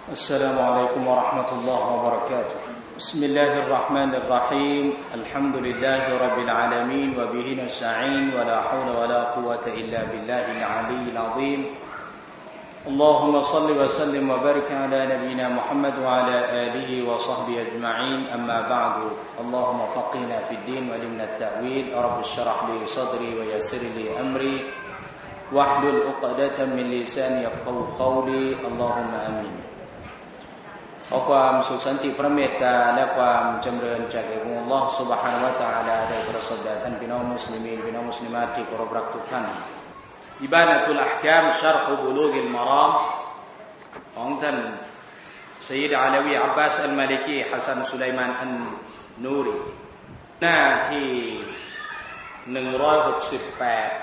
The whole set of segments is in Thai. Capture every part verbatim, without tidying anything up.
السلام عليكم ورحمة الله وبركاته بسم الله الرحمن الرحيم الحمد لله رب العالمين وبه نستعين ولا حول ولا قوة إلا بالله العلي العظيم اللهم صل وسلم وبارك على نبينا محمد وعلى آله وصحبه أجمعين أما بعد اللهم فقهنا في الدين وعلمنا التأويل رب اشرح لي صدري ويسر لي أمري واحلل عقدة من لساني يفقهوا قولي اللهم آمينขอความสุขสันติพระเมตตาและความจำเริญจากองค์อัลเลาะห์ซุบฮานะฮูวะตะอาลาได้ประสบแด่ท่านพี่น้องมุสลิมีนพี่น้องมุสลิมาตที่เคารพรักทุกท่านอิบานะตุลอะห์กามชัรฮุบุลูกิลมะรามของท่านซัยยิดอาลาวีอับบาสอัลมาลิกีฮัสซันสุไลมานอันนูรีหน้าที่หนึ่งร้อยหกสิบแปด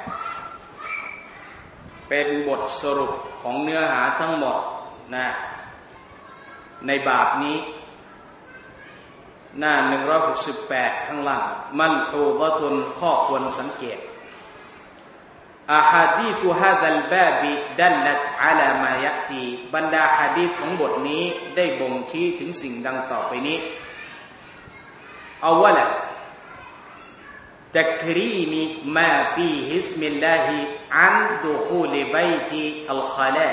เป็นบทสรุปของเนื้อหาทั้งหมดนะในบาปนี้หน้าหนึ่งร้อยหกสิบแปดข้างล่างมันฮูฎะตุนข้อควรสังเกตอะฮาดีตุฮาซัลบาบิดัลลัตอะลามายะตีบรรดาหะดีษของบทนี้ได้บ่งชี้ถึงสิ่งดังต่อไปนี้อาวะละตักรีมีมาฟีฮิสมิลลาฮิอันดุคูลิบัยติอัลคอลา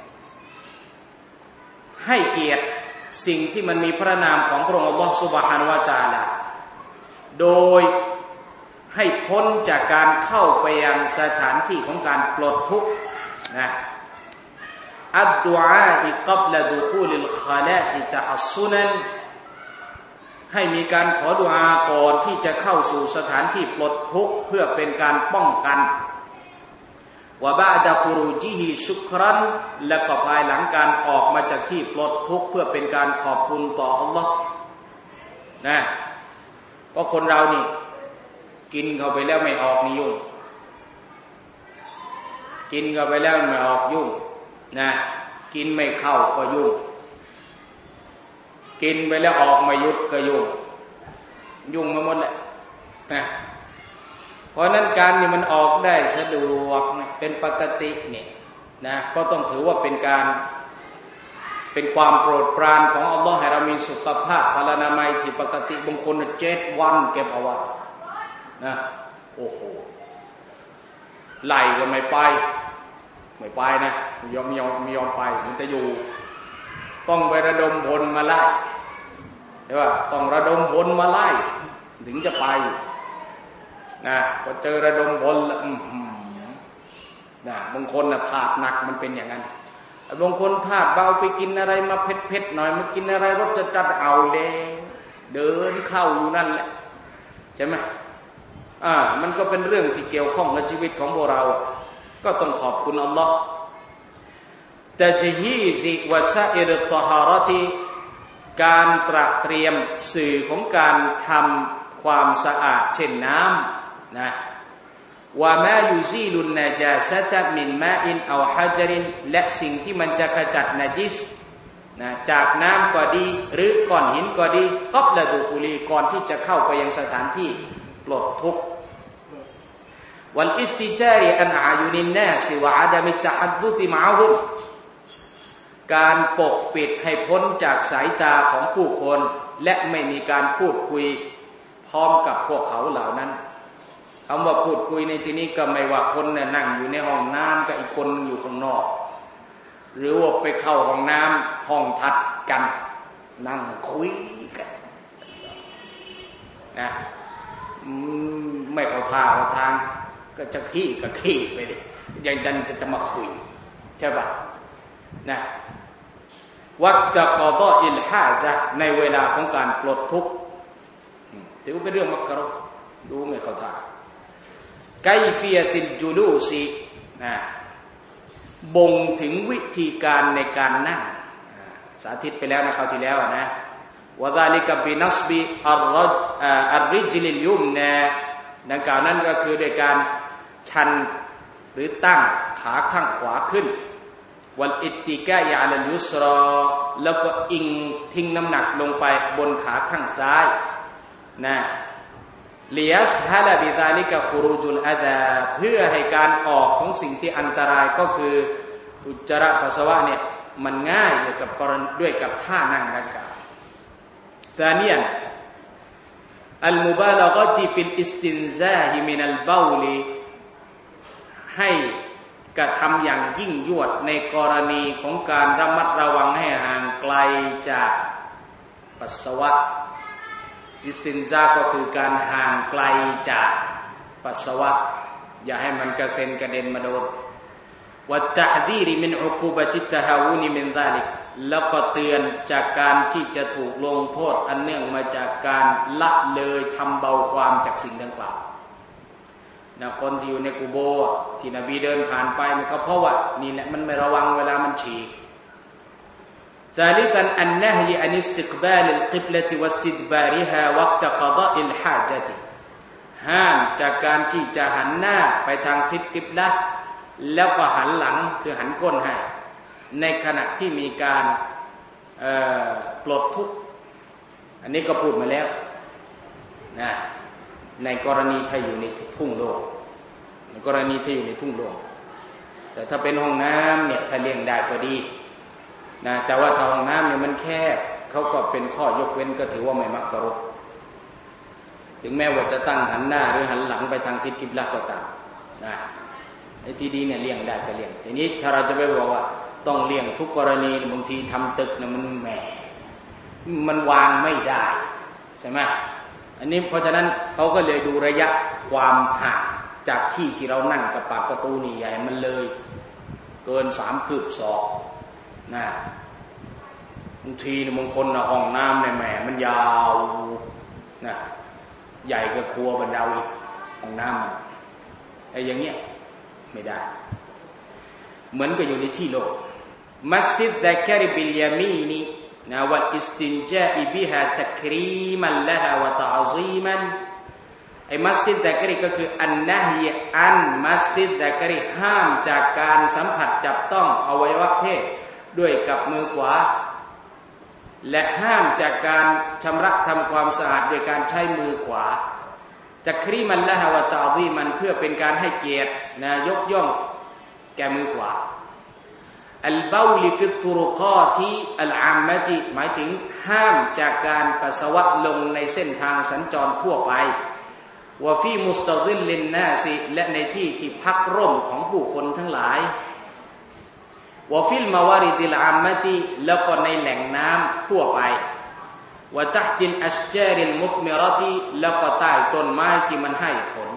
ให้เกียรติสิ่งที่มันมีพระนามของพระองค์อัลเลาะห์ซุบฮานะฮูวะตะอาลาโดยให้พ้นจากการเข้าไปยังสถานที่ของการปลดทุกข์นะอัดดุอาอิกับละดุคูลิลคอลาอิตะฮัสซุนันให้มีการขอดุอาก่อนที่จะเข้าสู่สถานที่ปลดทุกข์เพื่อเป็นการป้องกันวะบะดะคุรูจิฮิชุกรันและก็ภายหลังการออกมาจากที่ปลดทุกข์เพื่อเป็นการขอบคุณต่ออัลลอฮ์นะเพราะคนเรานี่กินเข้าไปแล้วไม่ออกนี่ยุ่งกินเข้าไปแล้วไม่ออกยุ่งนะกินไม่เข้าก็ยุ่งกินไปแล้วออกไม่หยุดก็ยุ่งยุ่งมาหมดแหละนะเพราะนั้นการนี่มันออกได้สะดวกเป็นปกตินี่นะก็ต้องถือว่าเป็นการเป็นความโปรดปรานของอัลลอฮ์ให้เรามีสุขภาพพลานามัยที่ปกติบางคนเจ็ดวันเก็บเอาไว้นะโอ้โหไล่ก็ไม่ไปไม่ไปนะไม่ยอมไม่ยอมไม่ยอมไปมันจะอยู่ต้องไประดมพลมาไล่ใช่ป่ะต้องระดมพลมาไล่ถึงจะไปนะพอเจอระดมพลแล้วนะบางคนน่ะธาตุหนักมันเป็นอย่างนั้นบางคนธาตุเบาไปกินอะไรมาเผ็ดๆหน่อยมากินอะไรรสจัดๆเอาเลยเดินเข้าอยู่นั่นแหละใช่ไหมอ่ามันก็เป็นเรื่องที่เกี่ยวข้องกับชีวิตของพวกเราก็ต้องขอบคุณอัลลอฮ์ตัจฮีซิวะซาอิรตฮารติการตระเตรียมสื่อของการทำความสะอาดเช่นน้ำนะวะมายุซีลุนนะจาซะตะมินมาอินเอาฮัจรินและสิ่งที่มันจะขจัดนะจิสนะจากน้ำก็ดีหรือก้อนหินก็ดีกับละดูคุลีก่อนที่จะเข้าไปยังสถานที่ปลดทุกข์วัลอิสติจาริอันอายุนินนาสวะอะดะมิตตะฮัดดุซิมะอะฮุมการปกปิดให้พ้นจากสายตาของผู้คนและไม่มีการพูดคุยพร้อมกับพวกเขาเหล่านั้นคำว่าพูดคุยในที่นี้ก็ไม่ว่าคนเนี่ยนั่งอยู่ในห้องน้ำกับอีกคนอยู่ข้างนอกหรือว่าไปเข้าห้องน้ำห้องทัดกันนั่งคุยกันนะไม่เข้าท่าเข้าทางก็จะขี้ก็ขี้ไปดิยังดันจะจะมาคุยใช่ป่ะนะวัตตะกอฎออิลฮาจะในเวลาของการปลดทุกข์ถือเป็นเรื่องมักรุฮ์ดูไม่เข้าท่าไกฟียะติลจุลูซีนะบ่งถึงวิธีการในการนั่งสาธิตไปแล้วนะคราวที่แล้วนะวะซาลิกะบินัสบิอัรรจอัรริจลิลยุมนะดังกล่าวนั้นก็คือด้วยการชันหรือตั้งขาข้างขวาขึ้นวัลอิตติกะยะอัลยุสรอแล้วก็อิงทิ้งน้ำหนักลงไปบนขาข้างซ้ายนะลิยัสฮะลาบิซาลิกะคุรูจุลอะดาเพื่อให้การออกของสิ่งที่อันตรายก็คืออุจจาระปัสสาวะเนี่ยมันง่ายด้วยกับกรณีด้วยกับท่านั่งดังกล่าวซานียันอัลมุบาละกะติฟิลอิสตินซาฮิมินัลบาวลิให้กระทำอย่างยิ่งยวดในกรณีของการระมัดระวังให้ห่างไกลจากปัสสาวะอิสตินซาก็คือการห่างไกลจากปัสสาวะอย่าให้มันกระเซ็นกระเด็นมาโดนวัตตะฮดีรมินอุกูบะติตตะฮาวุนมินซาลิกแล้วก็เตือนจากการที่จะถูกลงโทษอันเนื่องมาจากการละเลยทำเบาความจากสิ่งดังกล่าวนะคนที่อยู่ในกุโบร์ที่นบีเดินผ่านไปนี่ก็เพราะว่านี่แหละมันไม่ระวังเวลามันฉี่ซาลิกันอันนะฮีอันอิสติกบาลกิบละติวัสติดบาริฮาวักตะกฎาอิลฮาจติห้ามจากการที่จะหันหน้าไปทางทิศกิบละแล้วก็หันหลังคือหันก้นให้ในขณะที่มีการปลดทุกข์อันนี้ก็พูดมาแล้วนะในกรณีถ้าอยู่ในทุ่งโล่งในกรณีที่อยู่ในทุ่งโล่งแต่ถ้าเป็นห้องน้ำเนี่ยถ้าเลี่ยงได้ก็ดีนะแต่ว่าถ้าห้องน้ำเนี่ยมันแคบเขาก็เป็นข้อยกเว้นก็ถือว่าไม่มักกะรุกถึงแม้ว่าจะตั้งหันหน้าหรือหันหลังไปทางทิศกิบละก็ตามนะไอ้ที่ดีเนี่ยเลี่ยงได้ก็เลี่ยงทีนี้ถ้าเราจะไปบอกว่าต้องเลี่ยงทุกกรณีบางทีทำตึกเนี่ยมันแหมมันวางไม่ได้ใช่ไหมอันนี้เพราะฉะนั้นเขาก็เลยดูระยะความห่างจากที่ที่เรานั่งกับปากประตูนี่ใหญ่มันเลยเกินสามคืบศอกนะบางทีบางคนนะห้องน้ำเนี่ยแหมมันยาวนะใหญ่กว่าครัวบรรดาอีกห้องน้ำไอ้อย่างเงี้ยไม่ได้เหมือนกับอยู่ในที่โล่งมัสยิดดะกะริบิลยามีนีนะวัลอิสตินจาอิบิฮาตักรีมันละฮะวะตะอซีมันไอ้มัสยิดดะกะริก็คืออันนะฮีอันมัสยิดดะกะริห้ามจากการสัมผัสจับต้องอวัยวะเพศด้วยกับมือขวาและห้ามจากการชำระทำความสะอาดด้วยการใช้มือขวาตักรีมันละฮะวะตะอซีมันเพื่อเป็นการให้เกียรตินะยกย่องแก่มือขวาอัลบาวลิฟิตตุรุกอติอัลอามะติหมายถึงห้ามจากการปัสสาวะลงในเส้นทางสัญจรทั่วไปวะฟีมุสตะซิลลินนาซิและในที่ที่พักร่มของผู้คนทั้งหลายวะฟิลมาวาริดิลอามะติแล้วก็ในแหล่งน้ำทั่วไปวะตะห์ติลอัชจาริลมุธมิเราะติแล้วก็ใต้ต้นไม้ที่มันให้ผล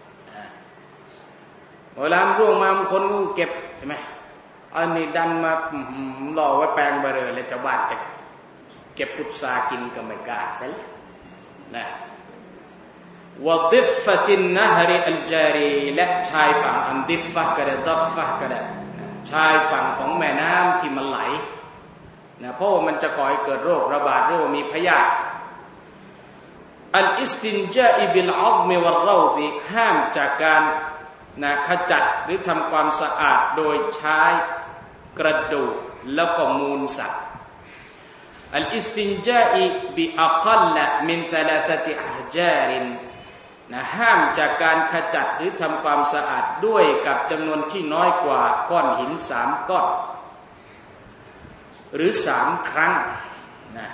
เวลาร่วงมาบางคนก็เก็บใช่ไหมอันนี้ดันมารอไว้แปลงเบอร์เลยชาวบ้านจะเก็บพุทรากินก็ไม่กล้าซะแล้วนะวะดิฟะตินนะฮริอัลจารีและชายฝั่งอันดิฟะก็ได้ดัฟะก็ได้ชายฝั่งของแม่น้ำที่มันไหลนะเพราะว่ามันจะก่อให้เกิดโรคระบาดหรือว่ามีพยาธิอัลอิสตินจาอิบิลอัฎมวัรเราซิห้ามจากการนะขจัดหรือทำความสะอาดโดยใช้กระดูกแล้วก็มูลสัตว์อัลอิสตินจาอิบิอักลมินซะลาซะติอะฮญารินนะห้ามจากการขจัดหรือทำความสะอาดด้วยกับจำนวนที่น้อยกว่าก้อนหินสามก้อนหรือสามครั้งนะ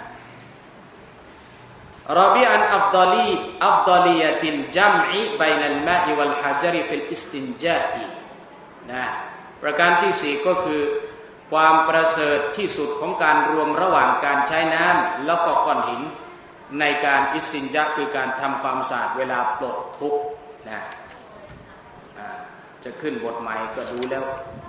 รอบิอันอัฟฎอลีอัฟฎอลียะติลญัมอิบัยนัลมาอิวัลฮะญริฟิลอิสตินจาอินะประการที่สี่ก็คือความประเสริฐที่สุดของการรวมระหว่างการใช้น้ำแล้วก็ก้อนหินในการอิสตินญะคือการทำความสะอาดเวลาปลดทุกข์นะจะขึ้นบทใหม่ก็ดูแล้ว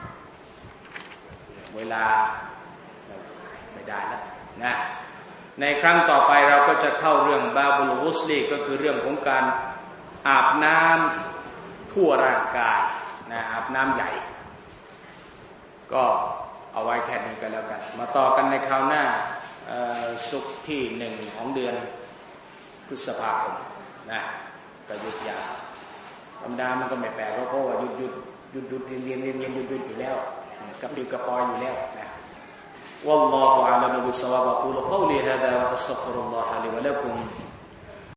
เวลาไม่ได้แล้วนะในครั้งต่อไปเราก็จะเข้าเรื่องบาบุลกุสลีก็คือเรื่องของการอาบน้ำทั่วร่างกายนะอาบน้ำใหญ่ก็เอาไว้แค่นี้ก็แล้วกันมาต่อกันในคราวหน้าศุกร์ที่หนึ่งของเดือนพฤษภาคมนะก็หยุดยาวธรรมดามันก็ไม่แปลกเพราะว่าหยุดหยุดหยุดหยุดเรียนเรียนเรียนเรียนหยุดหยุดอยู่แล้วกับดิวกับปอยอยู่แล้วนะوالله أعلم بالصواب أقول قولي هذا وأستغفر الله لي ولكم